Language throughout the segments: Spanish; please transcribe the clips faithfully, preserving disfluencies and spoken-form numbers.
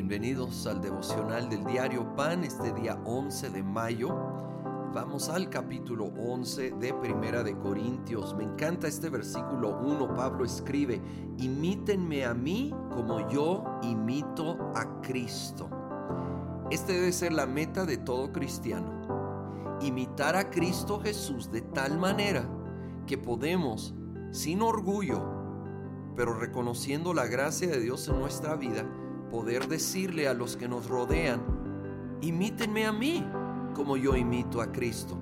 Bienvenidos al devocional del diario Pan, este día once de mayo. Vamos al capítulo once de Primera de Corintios. Me encanta este versículo uno. Pablo escribe: imítenme a mí como yo imito a Cristo. Este debe ser la meta de todo cristiano: imitar a Cristo Jesús de tal manera que podemos, sin orgullo, pero reconociendo la gracia de Dios en nuestra vida, poder decirle a los que nos rodean: imítenme a mí como yo imito a Cristo.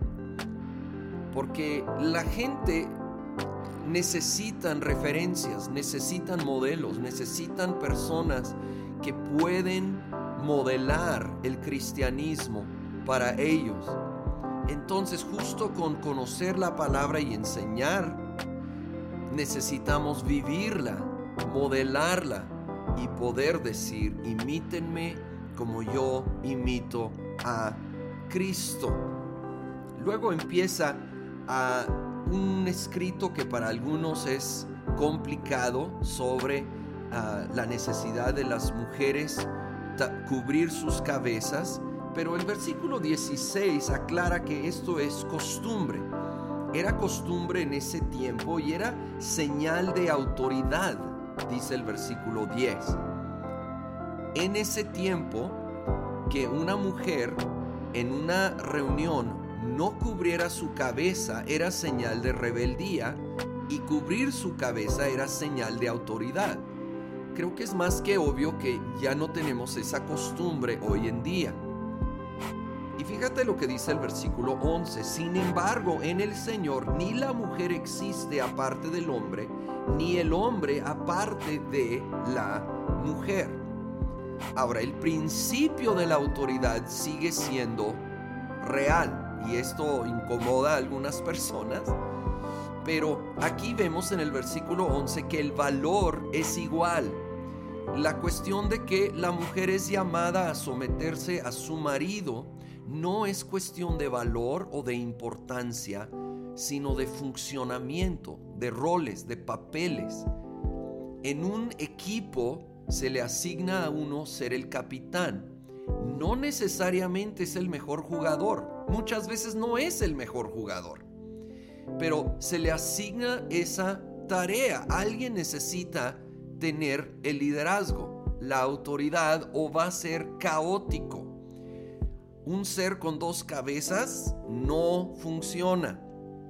Porque la gente necesitan referencias, necesitan modelos, necesitan personas que pueden modelar el cristianismo para ellos. Entonces, justo con conocer la palabra y enseñar, necesitamos vivirla, modelarla y poder decir: imítenme como yo imito a Cristo. Luego empieza a un escrito que para algunos es complicado sobre uh, la necesidad de las mujeres ta- cubrir sus cabezas, pero el versículo dieciséis aclara que esto es costumbre. Era costumbre en ese tiempo y era señal de autoridad, dice el versículo diez. En ese tiempo, que una mujer en una reunión no cubriera su cabeza era señal de rebeldía, y cubrir su cabeza era señal de autoridad. Creo que es más que obvio que ya no tenemos esa costumbre hoy en día. Y fíjate lo que dice el versículo once: sin embargo, en el Señor ni la mujer existe aparte del hombre, ni el hombre aparte de la mujer. Ahora, el principio de la autoridad sigue siendo real, y esto incomoda a algunas personas, pero aquí vemos en el versículo once que el valor es igual. La cuestión de que la mujer es llamada a someterse a su marido no es cuestión de valor o de importancia, sino de funcionamiento, de roles, de papeles. En un equipo se le asigna a uno ser el capitán. No necesariamente es el mejor jugador, muchas veces no es el mejor jugador, pero se le asigna esa tarea. Alguien necesita tener el liderazgo, la autoridad, o va a ser caótico. Un ser con dos cabezas no funciona.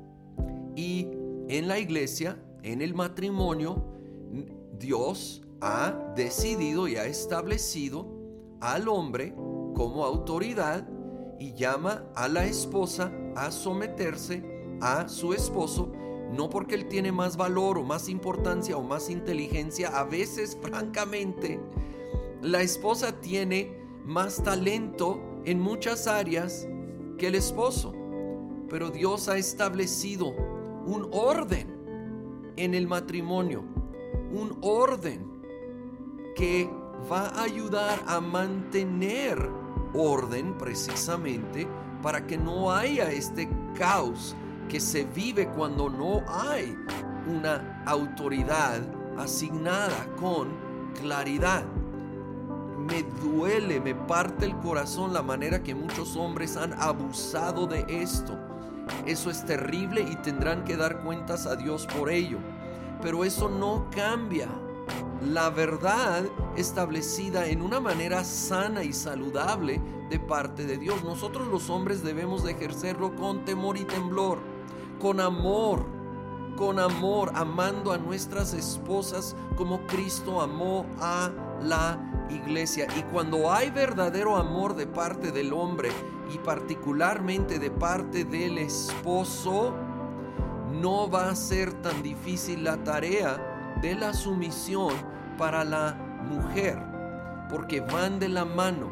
Y en la iglesia, en el matrimonio, Dios ha decidido y ha establecido al hombre como autoridad y llama a la esposa a someterse a su esposo, no porque él tiene más valor o más importancia o más inteligencia. A veces, francamente, la esposa tiene más talento en muchas áreas que el esposo, pero Dios ha establecido un orden en el matrimonio, un orden que va a ayudar a mantener orden, precisamente para que no haya este caos que se vive cuando no hay una autoridad asignada con claridad. Me duele, me parte el corazón la manera que muchos hombres han abusado de esto. Eso es terrible y tendrán que dar cuentas a Dios por ello. Pero eso no cambia la verdad establecida en una manera sana y saludable de parte de Dios. Nosotros los hombres debemos de ejercerlo con temor y temblor, con amor, con amor, amando a nuestras esposas como Cristo amó a la iglesia. Y cuando hay verdadero amor de parte del hombre y particularmente de parte del esposo, no va a ser tan difícil la tarea de la sumisión para la mujer, porque van de la mano.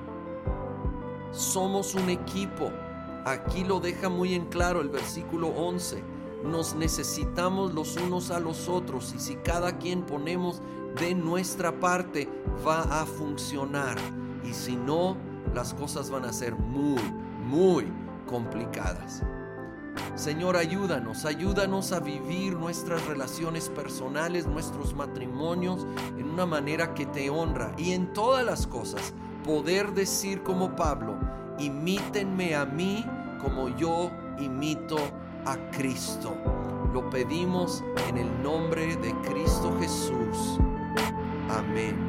Somos un equipo. Aquí lo deja muy en claro el versículo once. Nos necesitamos los unos a los otros, y si cada quien ponemos de nuestra parte, va a funcionar. Y si no, las cosas van a ser muy, muy complicadas. Señor, ayúdanos, ayúdanos a vivir nuestras relaciones personales, nuestros matrimonios en una manera que te honra, y en todas las cosas poder decir como Pablo, imítenme a mí como yo imito a Cristo. Lo pedimos en el nombre de Cristo Jesús. Amén.